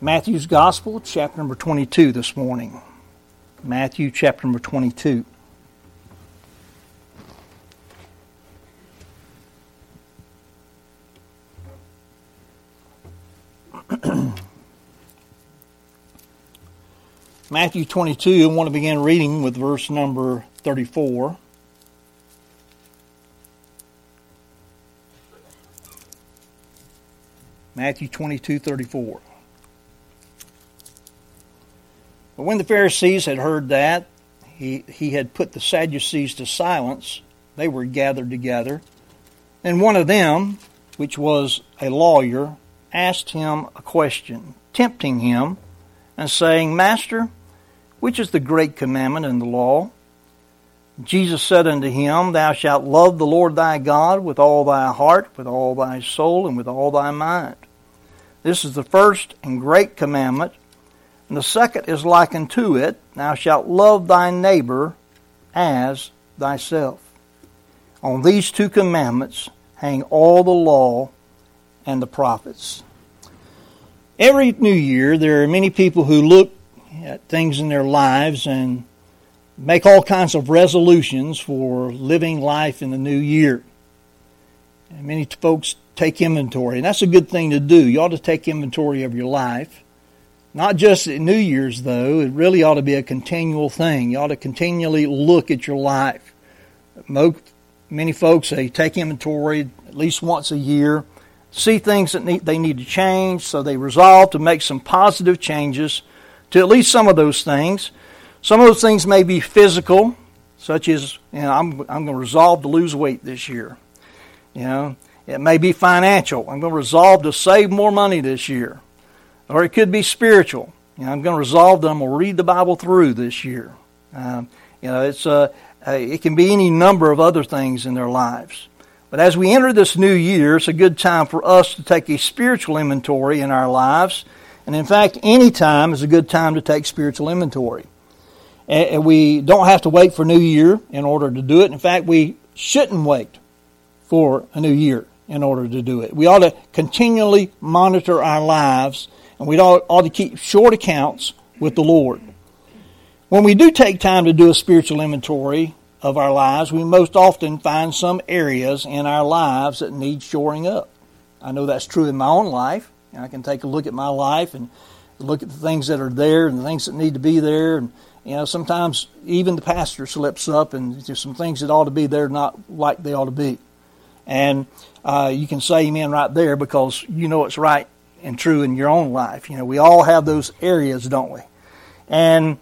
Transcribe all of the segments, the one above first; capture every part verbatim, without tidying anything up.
Matthew's Gospel, chapter number twenty-two this morning. Matthew chapter number twenty-two. Matthew twenty-two, I want to begin reading with verse number thirty-four. Matthew twenty-two, thirty-four. But when the Pharisees had heard that, he, he had put the Sadducees to silence, they were gathered together. And one of them, which was a lawyer, asked him a question, tempting him, and saying, Master, which is the great commandment in the law? Jesus said unto him, Thou shalt love the Lord thy God with all thy heart, with all thy soul, and with all thy mind. This is the first and great commandment. And the second is like unto it, Thou shalt love thy neighbor as thyself. On these two commandments hang all the law and the prophets. Every new year, there are many people who look at things in their lives and make all kinds of resolutions for living life in the new year. And many folks take inventory, and that's a good thing to do. You ought to take inventory of your life. Not just at New Year's, though. It really ought to be a continual thing. You ought to continually look at your life. Most, many folks, they take inventory at least once a year, see things that need, they need to change, so they resolve to make some positive changes to at least some of those things. Some of those things may be physical, such as, you know, I'm, I'm going to resolve to lose weight this year. You know, it may be financial. I'm going to resolve to save more money this year. Or it could be spiritual. You know, I'm going to resolve that I'm going to read the Bible through this year. Um, you know, it's uh, it can be any number of other things in their lives. But as we enter this new year, it's a good time for us to take a spiritual inventory in our lives. And in fact, any time is a good time to take spiritual inventory. And we don't have to wait for New Year in order to do it. In fact, we shouldn't wait for a new year in order to do it. We ought to continually monitor our lives, and we ought, ought to keep short accounts with the Lord. When we do take time to do a spiritual inventory of our lives, we most often find some areas in our lives that need shoring up. I know that's true in my own life. I can take a look at my life and look at the things that are there and the things that need to be there. And you know, sometimes even the pastor slips up and there's some things that ought to be there not like they ought to be. And uh, you can say amen right there because you know it's right and true in your own life. You know, we all have those areas, don't we? And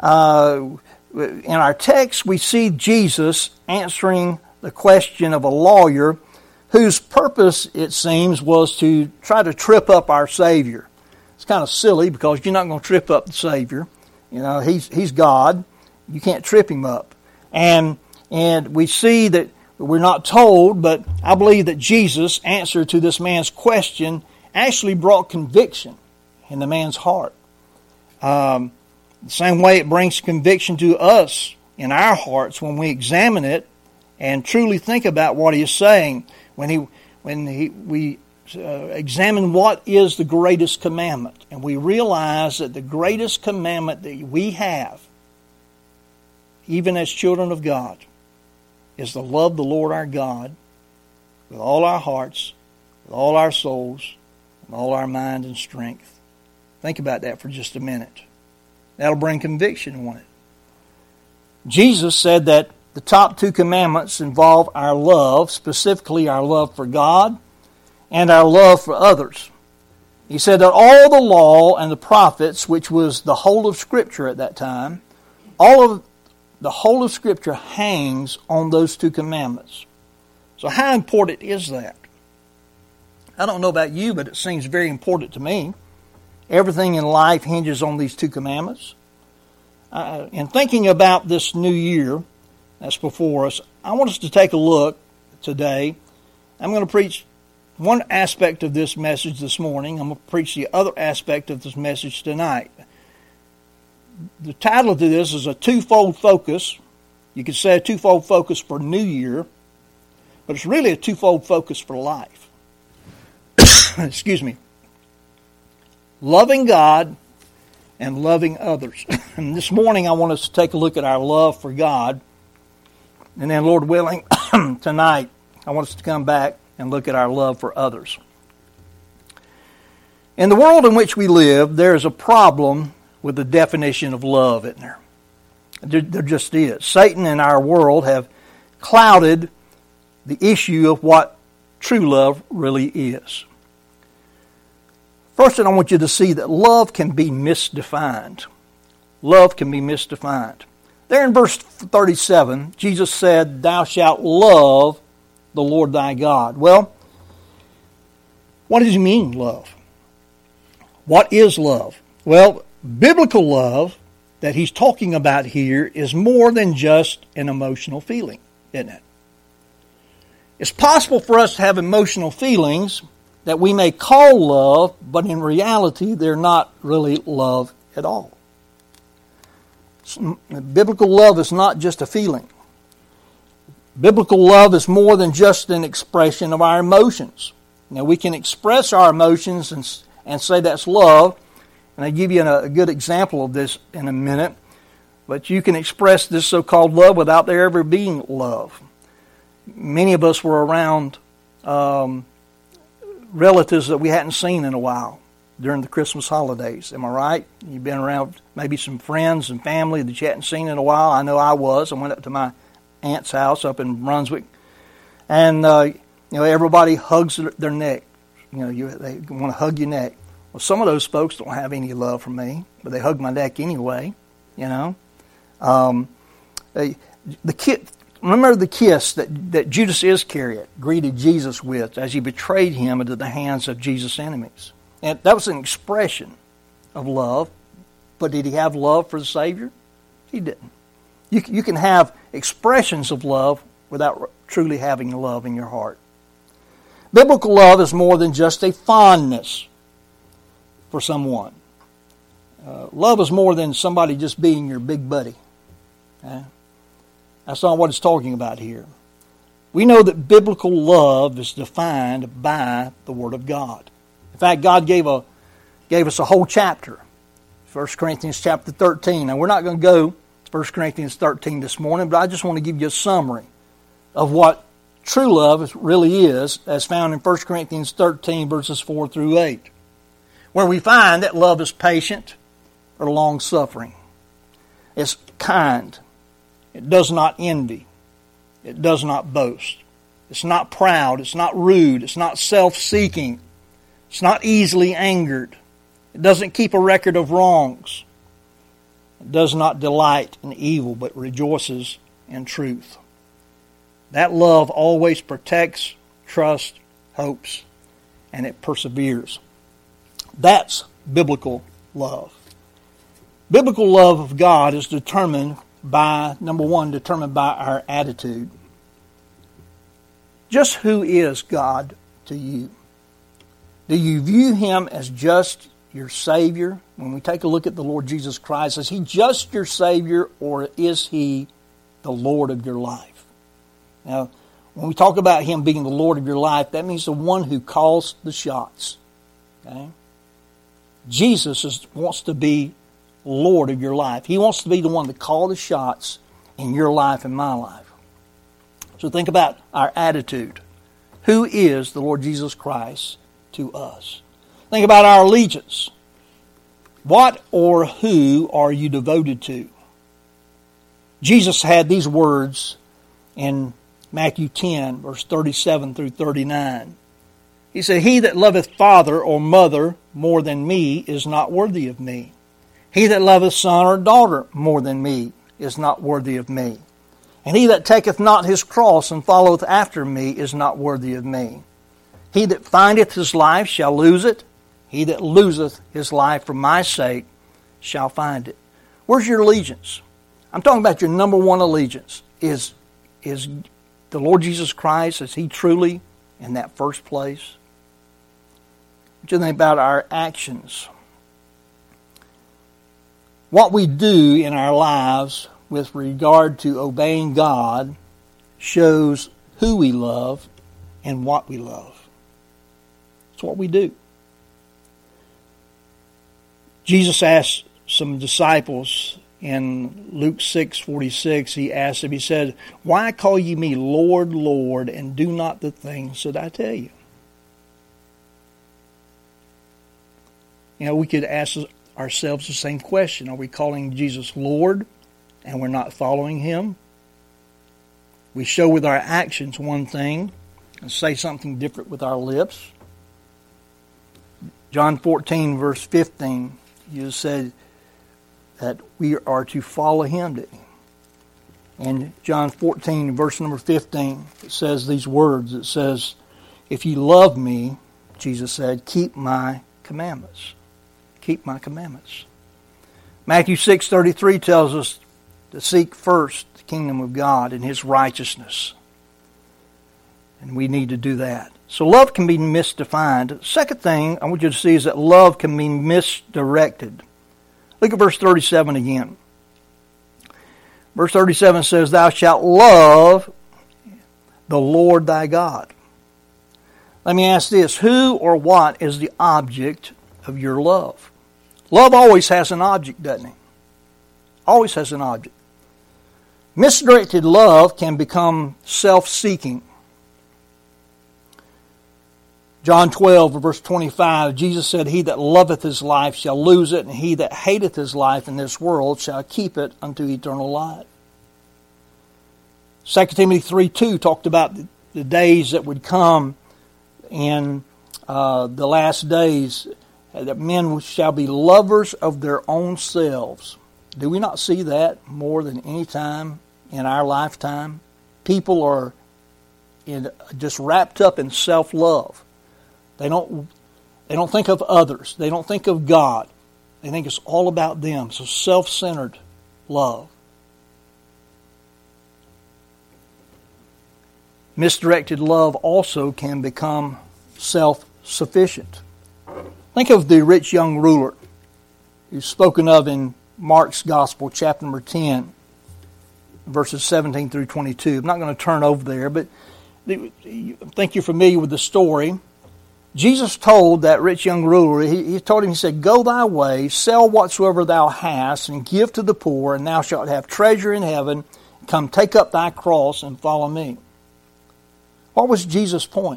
uh, in our text, we see Jesus answering the question of a lawyer whose purpose, it seems, was to try to trip up our Savior. It's kind of silly because you're not going to trip up the Savior. You know, he's he's God. You can't trip him up. And and we see that we're not told, but I believe that Jesus' answer to this man's question actually brought conviction in the man's heart. Um, the same way it brings conviction to us in our hearts when we examine it and truly think about what he is saying. When he when he we uh, examine what is the greatest commandment, and we realize that the greatest commandment that we have, even as children of God, is to love the Lord our God with all our hearts, with all our souls, with all our mind and strength. Think about that for just a minute. That'll bring conviction, won't it? Jesus said that the top two commandments involve our love, specifically our love for God and our love for others. He said that all the law and the prophets, which was the whole of Scripture at that time, all of the whole of Scripture hangs on those two commandments. So how important is that? I don't know about you, but it seems very important to me. Everything in life hinges on these two commandments. Uh, in thinking about this new year that's before us, I want us to take a look today. I'm going to preach one aspect of this message this morning. I'm going to preach the other aspect of this message tonight. The title to this is a twofold focus. You could say a twofold focus for New Year, but it's really a twofold focus for life. Excuse me. loving God and loving others. And this morning I want us to take a look at our love for God. And then, Lord willing, tonight I want us to come back and look at our love for others. In the world in which we live, there is a problem with the definition of love, isn't there? There, there just is. Satan and our world have clouded the issue of what true love really is. First, I want you to see that love can be misdefined. Love can be misdefined. There in verse thirty-seven, Jesus said, "Thou shalt love the Lord thy God." Well, what does he mean, love? What is love? Well, biblical love that he's talking about here is more than just an emotional feeling, isn't it? It's possible for us to have emotional feelings that we may call love, but in reality, they're not really love at all. Biblical love is not just a feeling. Biblical love is more than just an expression of our emotions. Now, we can express our emotions and, and say that's love, and I'll give you a, a good example of this in a minute, but you can express this so-called love without there ever being love. Many of us were around um, relatives that we hadn't seen in a while during the Christmas holidays. Am I right? You've been around maybe some friends and family that you hadn't seen in a while. I know I was. I went up to my aunt's house up in Brunswick, and uh, you know, everybody hugs their neck. You know, you, they want to hug your neck. Well, some of those folks don't have any love for me, but they hug my neck anyway. You know, um, they, the kid. Remember the kiss that, that Judas Iscariot greeted Jesus with as he betrayed him into the hands of Jesus' enemies. And that was an expression of love, but did he have love for the Savior? He didn't. You, you can have expressions of love without truly having love in your heart. Biblical love is more than just a fondness for someone. Uh, love is more than somebody just being your big buddy. Okay? That's not what it's talking about here. We know that biblical love is defined by the Word of God. In fact, God gave a gave us a whole chapter, First Corinthians chapter thirteen. Now, we're not going to go to First Corinthians thirteen this morning, but I just want to give you a summary of what true love really is, as found in First Corinthians thirteen, verses four through eight, where we find that love is patient or long-suffering. It's kind. It does not envy. It does not boast. It's not proud. It's not rude. It's not self-seeking. It's not easily angered. It doesn't keep a record of wrongs. It does not delight in evil, but rejoices in truth. That love always protects, trusts, hopes, and it perseveres. That's biblical love. Biblical love of God is determined by, number one, determined by our attitude. Just who is God to you? Do you view Him as just your Savior? When we take a look at the Lord Jesus Christ, is He just your Savior, or is He the Lord of your life? Now, when we talk about Him being the Lord of your life, that means the one who calls the shots. Okay? Jesus is, wants to be Lord of your life. He wants to be the one to call the shots in your life and my life. So think about our attitude. Who is the Lord Jesus Christ to us? Think about our allegiance. What or who are you devoted to? Jesus had these words in Matthew ten, verse thirty-seven through thirty-nine. He said, "He that loveth father or mother more than me is not worthy of me. He that loveth son or daughter more than me is not worthy of me. And he that taketh not his cross and followeth after me is not worthy of me. He that findeth his life shall lose it. He that loseth his life for my sake shall find it." Where's your allegiance? I'm talking about your number one allegiance. Is, is the Lord Jesus Christ, is He truly in that first place? What do you think about our actions? What we do in our lives with regard to obeying God shows who we love and what we love. It's what we do. Jesus asked some disciples in Luke six forty-six, he asked them, he said, "Why call ye me Lord, Lord, and do not the things that I tell you?" You know, we could ask ourselves the same question. Are we calling Jesus Lord and we're not following Him? We show with our actions one thing and say something different with our lips. John fourteen, verse fifteen, Jesus said that we are to follow Him. And John fourteen, verse number fifteen, it says these words. It says, "If you love me," Jesus said, "keep my commandments." Keep my commandments. Matthew six thirty-three tells us to seek first the kingdom of God and His righteousness. And we need to do that. So love can be misdefined. The second thing I want you to see is that love can be misdirected. Look at verse thirty-seven again. Verse thirty-seven says, "Thou shalt love the Lord thy God." Let me ask this. Who or what is the object of your love? Love always has an object, doesn't it? Always has an object. Misdirected love can become self-seeking. John twelve, verse twenty-five, Jesus said, "He that loveth his life shall lose it, and he that hateth his life in this world shall keep it unto eternal life." Second Timothy three two talked about the days that would come in uh, the last days, that men shall be lovers of their own selves. Do we not see that more than any time in our lifetime? People are in, just wrapped up in self-love. They don't, they don't think of others. They don't think of God. They think it's all about them. So self-centered love. Misdirected love also can become self-sufficient. Think of the rich young ruler who's spoken of in Mark's Gospel, chapter number ten, verses seventeen through twenty-two. I'm not going to turn over there, but I think you're familiar with the story. Jesus told that rich young ruler, he, he told him, he said, "Go thy way, sell whatsoever thou hast, and give to the poor, and thou shalt have treasure in heaven. Come take up thy cross and follow me." What was Jesus' point?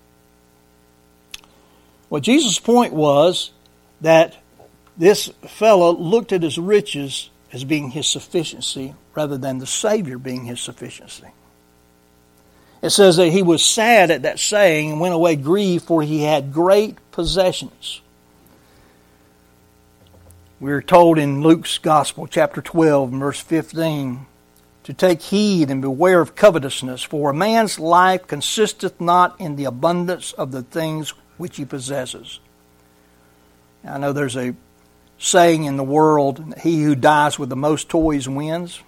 Well, Jesus' point was that this fellow looked at his riches as being his sufficiency rather than the Savior being his sufficiency. It says that he was sad at that saying and went away grieved, for he had great possessions. We are told in Luke's Gospel, chapter twelve, verse fifteen, to take heed and beware of covetousness, for a man's life consisteth not in the abundance of the things which he possesses. Now, I know there's a saying in the world, he who dies with the most toys wins.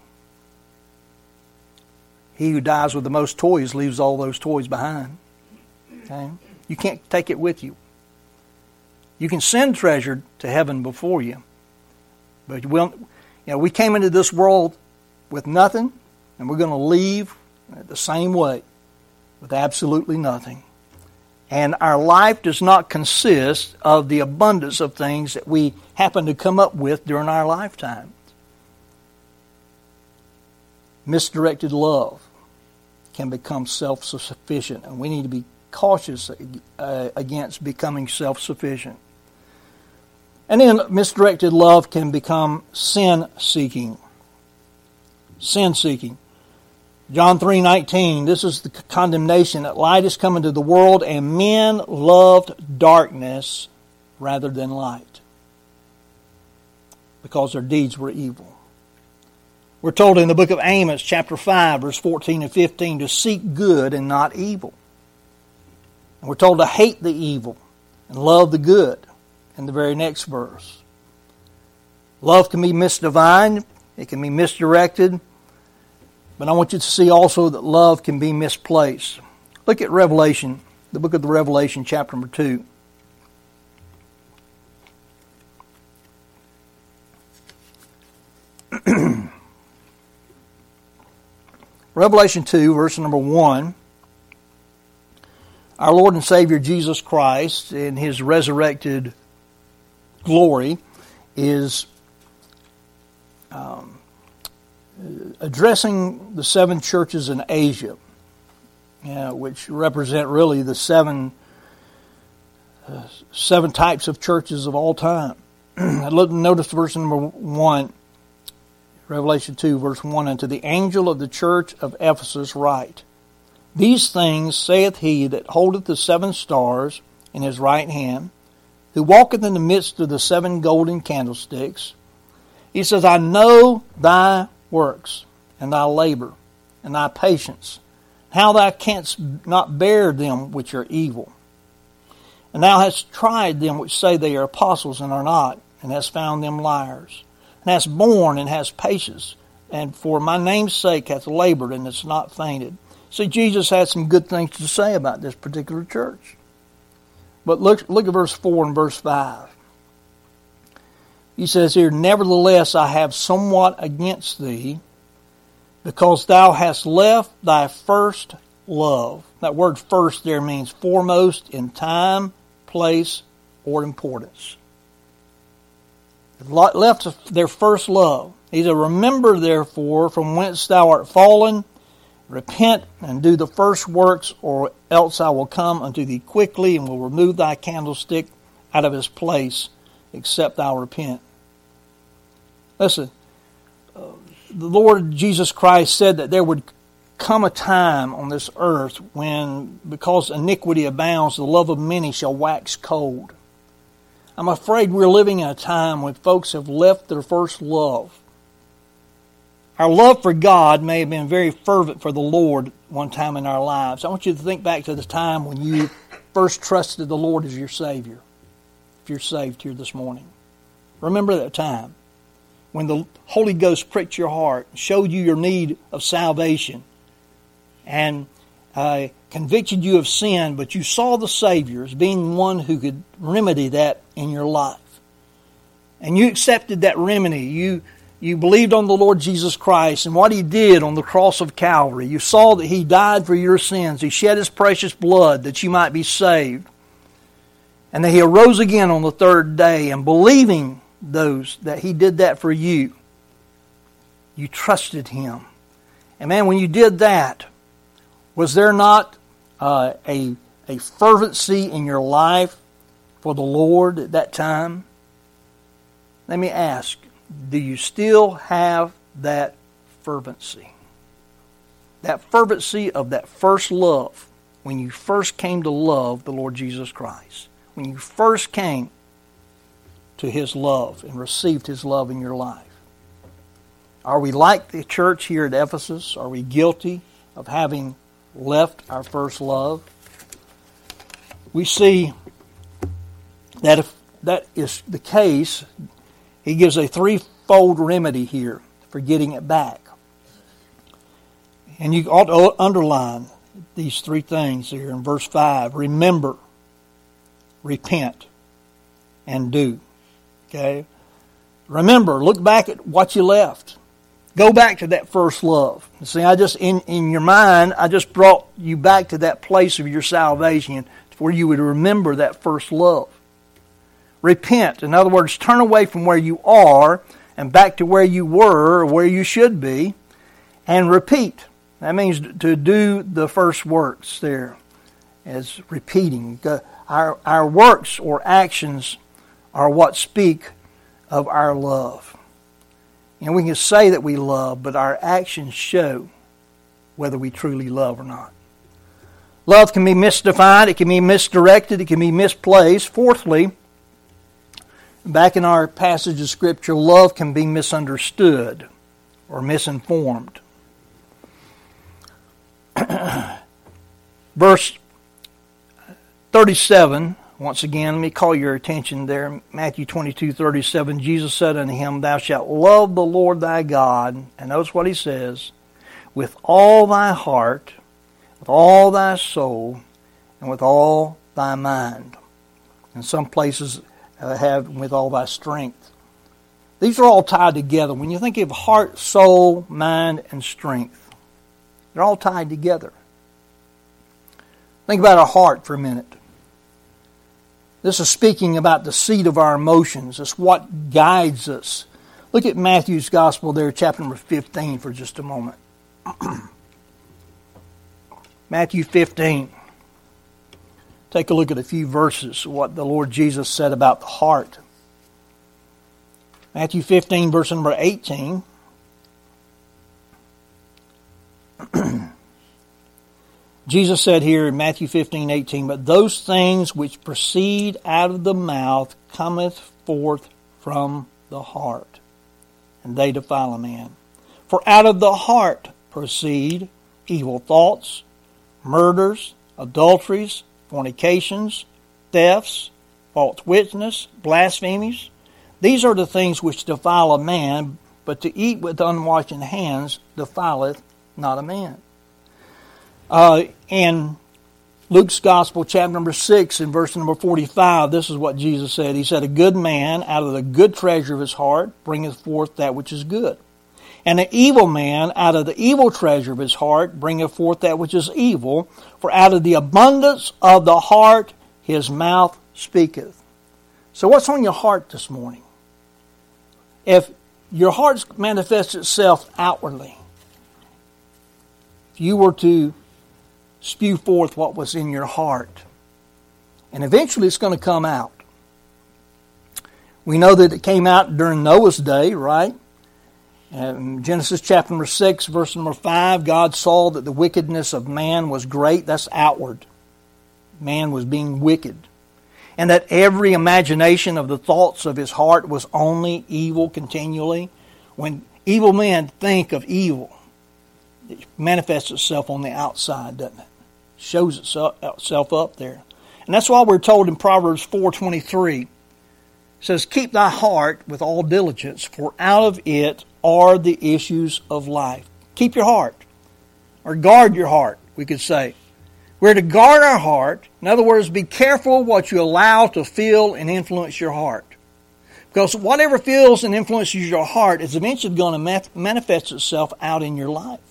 He who dies with the most toys leaves all those toys behind. Okay? You can't take it with you. You can send treasure to heaven before you, but you will, you know, we came into this world with nothing, and we're going to leave the same way with absolutely nothing. And our life does not consist of the abundance of things that we happen to come up with during our lifetime. Misdirected love can become self-sufficient, and we need to be cautious uh, against becoming self-sufficient. And then misdirected love can become sin-seeking. Sin-seeking. John three nineteen, this is the condemnation, that light is come into the world, and men loved darkness rather than light, because their deeds were evil. We're told in the book of Amos, chapter five, verse fourteen and fifteen, to seek good and not evil. And we're told to hate the evil and love the good in the very next verse. Love can be misdivined, it can be misdirected, but I want you to see also that love can be misplaced. Look at Revelation, the book of the Revelation, chapter number two. Revelation two, verse number one. Our Lord and Savior Jesus Christ, in His resurrected glory, is um, addressing the seven churches in Asia, uh, which represent really the seven uh, seven types of churches of all time. Notice verse number one, Revelation two, verse one, "And to the angel of the church of Ephesus write, These things saith he that holdeth the seven stars in his right hand, who walketh in the midst of the seven golden candlesticks. He says, I know thy works, and thy labor, and thy patience, how thou canst not bear them which are evil. And thou hast tried them which say they are apostles and are not, and hast found them liars. And hast borne and hast patience, and for my name's sake hath labored and hast not fainted." See, Jesus had some good things to say about this particular church. But look, look at verse four and verse five. He says here, "Nevertheless I have somewhat against thee, because thou hast left thy first love." That word first there means foremost in time, place, or importance. They've left their first love. He said, "Remember therefore from whence thou art fallen, repent and do the first works, or else I will come unto thee quickly and will remove thy candlestick out of his place, except thou repent." Listen, uh, the Lord Jesus Christ said that there would come a time on this earth when, because iniquity abounds, the love of many shall wax cold. I'm afraid we're living in a time when folks have left their first love. Our love for God may have been very fervent for the Lord one time in our lives. I want you to think back to the time when you first trusted the Lord as your Savior. If you're saved here this morning, remember that time when the Holy Ghost pricked your heart, showed you your need of salvation, and uh, convicted you of sin, but you saw the Savior as being one who could remedy that in your life. And you accepted that remedy. You You believed on the Lord Jesus Christ and what He did on the cross of Calvary. You saw that He died for your sins. He shed His precious blood that you might be saved. And that He arose again on the third day. And believing those that He did that for you, you trusted Him. And man, when you did that, was there not uh, a, a fervency in your life for the Lord at that time? Let me ask, do you still have that fervency? That fervency of that first love, when you first came to love the Lord Jesus Christ. When you first came to His love and received His love in your life. Are we like the church here at Ephesus? Are we guilty of having left our first love? We see that if that is the case, He gives a threefold remedy here for getting it back. And you ought to underline these three things here in verse five. Remember, repent, and do. Okay? Remember, look back at what you left. Go back to that first love. See, I just, in, in your mind, I just brought you back to that place of your salvation where you would remember that first love. Repent. In other words, turn away from where you are and back to where you were or where you should be, and repeat. That means to do the first works there as repeating. Our, our works or actions are what speak of our love. And we can say that we love, but our actions show whether we truly love or not. Love can be misdefined, it can be misdirected, it can be misplaced. Fourthly, back in our passage of Scripture, love can be misunderstood or misinformed. Verse thirty-seven, once again, let me call your attention there. Matthew twenty-two thirty-seven, Jesus said unto him, Thou shalt love the Lord thy God, and notice what He says, with all thy heart, with all thy soul, and with all thy mind. In some places, Uh, have with all thy strength. These are all tied together. When you think of heart, soul, mind, and strength, they're all tied together. Think about our heart for a minute. This is speaking about the seat of our emotions. It's what guides us. Look at Matthew's Gospel there, chapter number fifteen, for just a moment. Matthew fifteen. Take a look at a few verses, what the Lord Jesus said about the heart. Matthew fifteen, verse number eighteen. Jesus said here in Matthew fifteen, eighteen, "But those things which proceed out of the mouth cometh forth from the heart, and they defile a man. For out of the heart proceed evil thoughts, murders, adulteries, fornications, thefts, false witness, blasphemies. These are the things which defile a man, but to eat with unwashed hands defileth not a man." Uh, in Luke's Gospel, chapter number six, in verse number forty-five, this is what Jesus said. He said, "A good man out of the good treasure of his heart bringeth forth that which is good. And an evil man out of the evil treasure of his heart bringeth forth that which is evil. For out of the abundance of the heart his mouth speaketh." So what's on your heart this morning? If your heart manifests itself outwardly, if you were to spew forth what was in your heart, and eventually it's going to come out. We know that it came out during Noah's day, right? In Genesis chapter number six, verse number five, God saw that the wickedness of man was great. That's outward. Man was being wicked. And that every imagination of the thoughts of his heart was only evil continually. When evil men think of evil, it manifests itself on the outside, doesn't it? Shows itself up there. And that's why we're told in Proverbs four twenty-three, it says, "Keep thy heart with all diligence, for out of it are the issues of life." Keep your heart, or guard your heart, we could say. We're to guard our heart. In other words, be careful what you allow to fill and influence your heart. Because whatever fills and influences your heart is eventually going to manifest itself out in your life.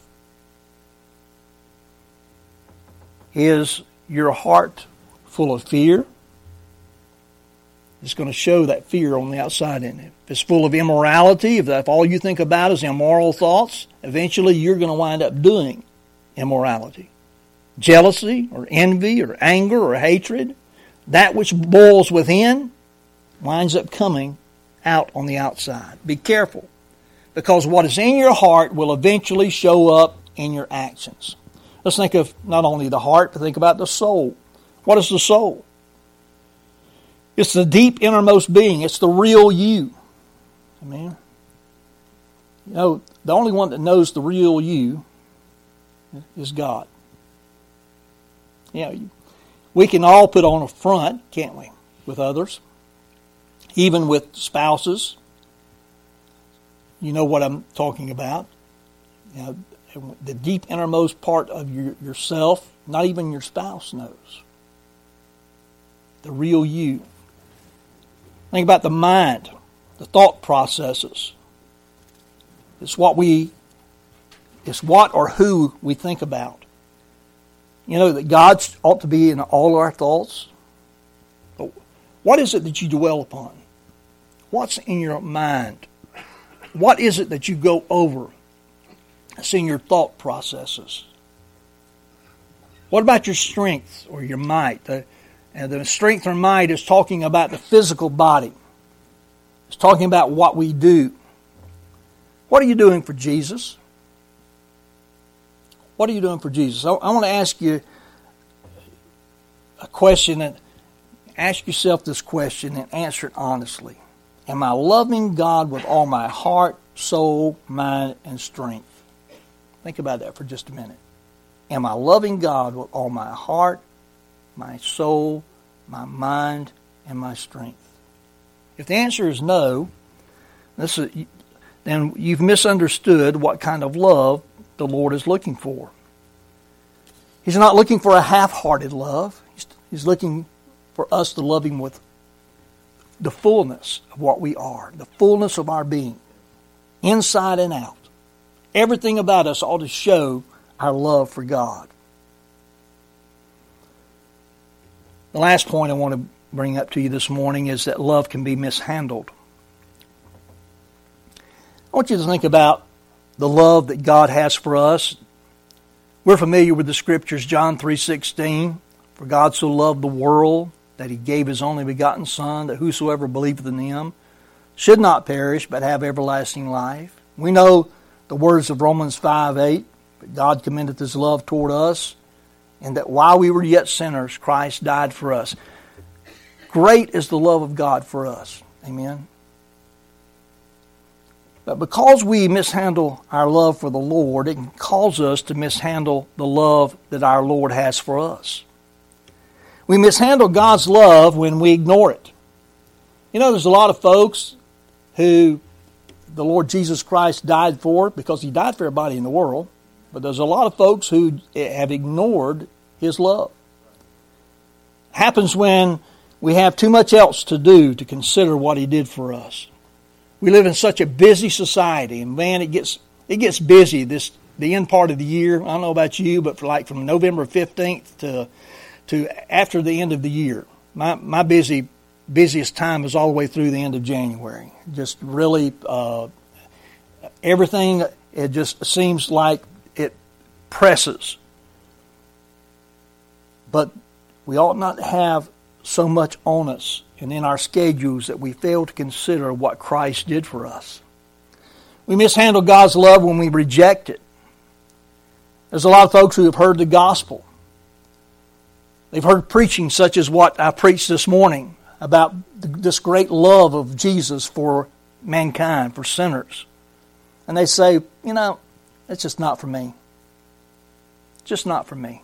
Is your heart full of fear? It's going to show that fear on the outside in it. If it's full of immorality, if, that, if all you think about is immoral thoughts, eventually you're going to wind up doing immorality. Jealousy or envy or anger or hatred, that which boils within winds up coming out on the outside. Be careful, because what is in your heart will eventually show up in your actions. Let's think of not only the heart, but think about the soul. What is the soul? It's the deep innermost being. It's the real you. Amen. You know, the only one that knows the real you is God. You know, we can all put on a front, can't we, with others, even with spouses. You know what I'm talking about. You know, the deep innermost part of your, yourself, not even your spouse knows. The real you. Think about the mind, the thought processes. It's what we, it's what or who we think about. You know that God ought to be in all our thoughts. But what is it that you dwell upon? What's in your mind? What is it that you go over? It's in your thought processes. What about your strength or your might? The, and the strength or might is talking about the physical body. It's talking about what we do. What are you doing for Jesus? What are you doing for Jesus? I, I want to ask you a question, and ask yourself this question and answer it honestly. Am I loving God with all my heart, soul, mind, and strength? Think about that for just a minute. Am I loving God with all my heart, my soul, my mind, and my strength? If the answer is no, this is, then you've misunderstood what kind of love the Lord is looking for. He's not looking for a half-hearted love. He's, he's looking for us to love Him with the fullness of what we are, the fullness of our being, inside and out. Everything about us ought to show our love for God. The last point I want to bring up to you this morning is that love can be mishandled. I want you to think about the love that God has for us. We're familiar with the scriptures, John three sixteen. For God so loved the world that he gave his only begotten Son, that whosoever believeth in him should not perish but have everlasting life. We know the words of Romans five eight. But God commendeth his love toward us, and that while we were yet sinners, Christ died for us. Great is the love of God for us. Amen. But because we mishandle our love for the Lord, it can cause us to mishandle the love that our Lord has for us. We mishandle God's love when we ignore it. You know, there's a lot of folks who the Lord Jesus Christ died for because he died for everybody in the world. But there's a lot of folks who have ignored his love. It happens when we have too much else to do to consider what he did for us. We live in such a busy society, and man, it gets it gets busy this the end part of the year. I don't know about you, but for like from November fifteenth to to after the end of the year, my my busy busiest time is all the way through the end of January. Just really uh, everything. It just seems like it presses. But we ought not have so much on us and in our schedules that we fail to consider what Christ did for us. We mishandle God's love when we reject it. There's a lot of folks who have heard the gospel. They've heard preaching such as what I preached this morning about this great love of Jesus for mankind, for sinners. And they say, you know, it's just not for me. Just not for me.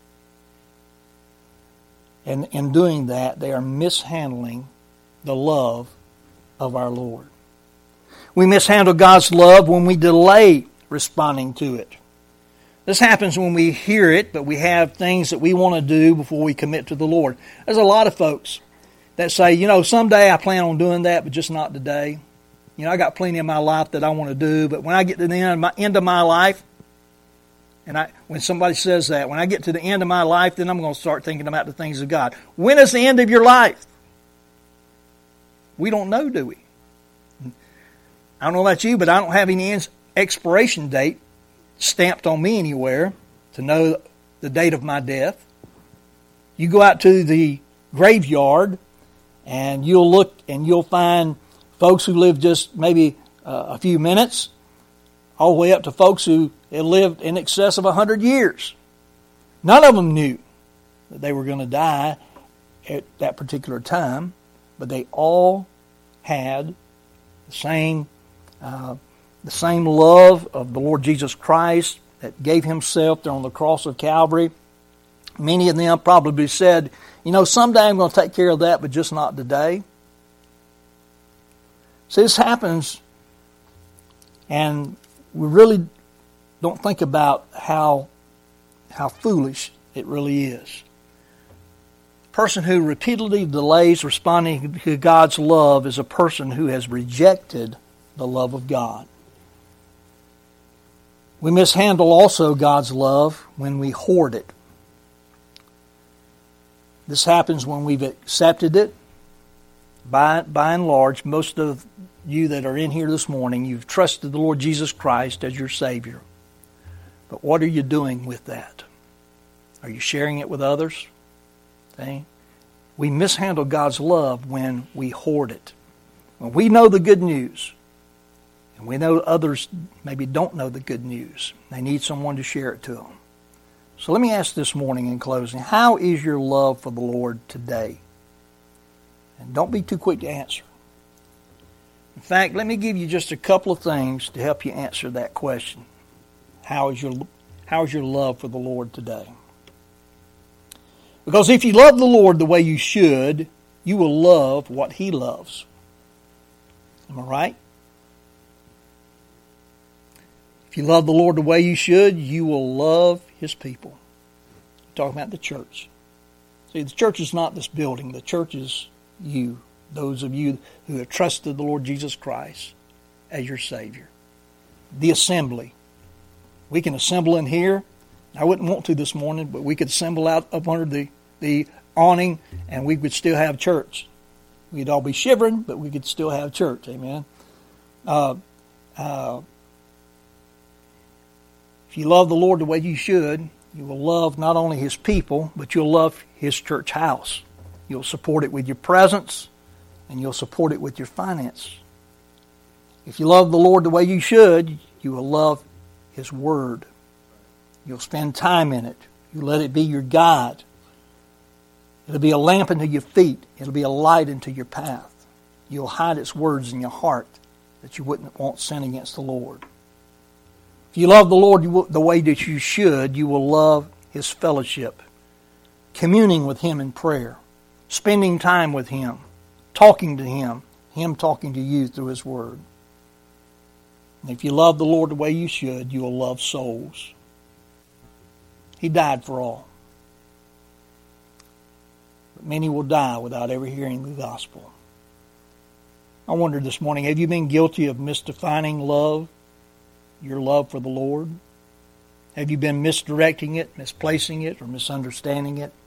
And in doing that, they are mishandling the love of our Lord. We mishandle God's love when we delay responding to it. This happens when we hear it, but we have things that we want to do before we commit to the Lord. There's a lot of folks that say, you know, someday I plan on doing that, but just not today. You know, I got plenty in my life that I want to do, but when I get to the end of my, end of my life, and I, when somebody says that, when I get to the end of my life, then I'm going to start thinking about the things of God. When is the end of your life? We don't know, do we? I don't know about you, but I don't have any expiration date stamped on me anywhere to know the date of my death. You go out to the graveyard and you'll look and you'll find folks who live just maybe uh, a few minutes, all the way up to folks who had lived in excess of a hundred years. None of them knew that they were going to die at that particular time, but they all had the same uh, the same love of the Lord Jesus Christ that gave himself there on the cross of Calvary. Many of them probably said, you know, someday I'm going to take care of that, but just not today. See, this happens, and we really don't think about how how foolish it really is. A person who repeatedly delays responding to God's love is a person who has rejected the love of God. We mishandle also God's love when we hoard it. This happens when we've accepted it. By, by and large, most of you that are in here this morning, you've trusted the Lord Jesus Christ as your Savior. But what are you doing with that? Are you sharing it with others? Okay? We mishandle God's love when we hoard it. When we know the good news, and we know others maybe don't know the good news, they need someone to share it to them. So let me ask this morning in closing, how is your love for the Lord today? And don't be too quick to answer. In fact, let me give you just a couple of things to help you answer that question. How is your, how is your love for the Lord today? Because if you love the Lord the way you should, you will love what He loves. Am I right? If you love the Lord the way you should, you will love His people. I'm talking about the church. See, the church is not this building. The church is you, those of you who have trusted the Lord Jesus Christ as your Savior. The assembly. We can assemble in here. I wouldn't want to this morning, but we could assemble out up under the, the awning, and we could still have church. We'd all be shivering, but we could still have church. Amen. Uh, uh, if you love the Lord the way you should, you will love not only His people, but you'll love His church house. You'll support it with your presence, and you'll support it with your finance. If you love the Lord the way you should, you will love His Word. You'll spend time in it. You let it be your guide. It'll be a lamp unto your feet. It'll be a light into your path. You'll hide its words in your heart that you wouldn't want sin against the Lord. If you love the Lord the way that you should, you will love His fellowship, communing with Him in prayer, spending time with Him, talking to Him, Him talking to you through His Word. And if you love the Lord the way you should, you will love souls. He died for all. But many will die without ever hearing the gospel. I wondered this morning, have you been guilty of misdefining love, your love for the Lord? Have you been misdirecting it, misplacing it, or misunderstanding it?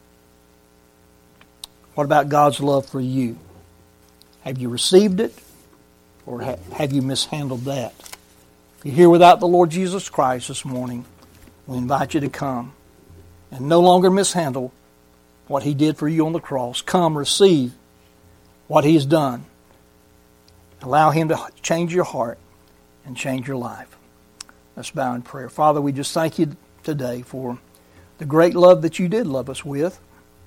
What about God's love for you? Have you received it, or have you mishandled that? If you're here without the Lord Jesus Christ this morning, we invite you to come and no longer mishandle what He did for you on the cross. Come, receive what He has done. Allow Him to change your heart and change your life. Let's bow in prayer. Father, we just thank you today for the great love that you did love us with.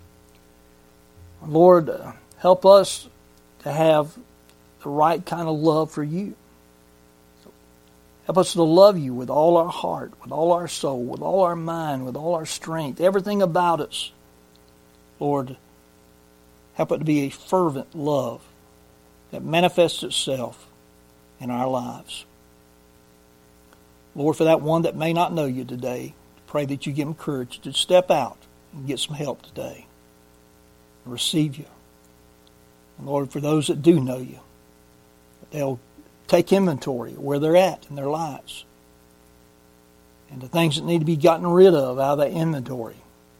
Lord, uh, help us to have the right kind of love for you. Help us to love you with all our heart, with all our soul, with all our mind, with all our strength, everything about us. Lord, help it to be a fervent love that manifests itself in our lives. Lord, for that one that may not know you today, pray that you give them courage to step out and get some help today and receive you. And Lord, for those that do know you, that they'll take inventory of where they're at in their lives and the things that need to be gotten rid of out of that inventory,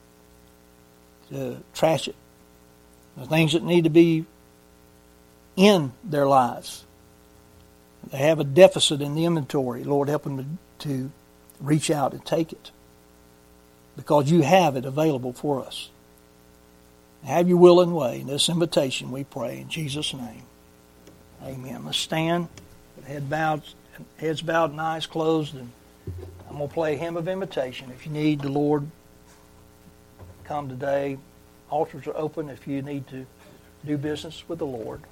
to trash it, the things that need to be in their lives. They have a deficit in the inventory. Lord, help them to, to reach out and take it, because you have it available for us. Have your will and way in this invitation, we pray in Jesus' name. Amen. Let's stand, with head bowed, heads bowed and eyes closed, and I'm going to play a hymn of invitation. If you need the Lord, come today. Altars are open if you need to do business with the Lord.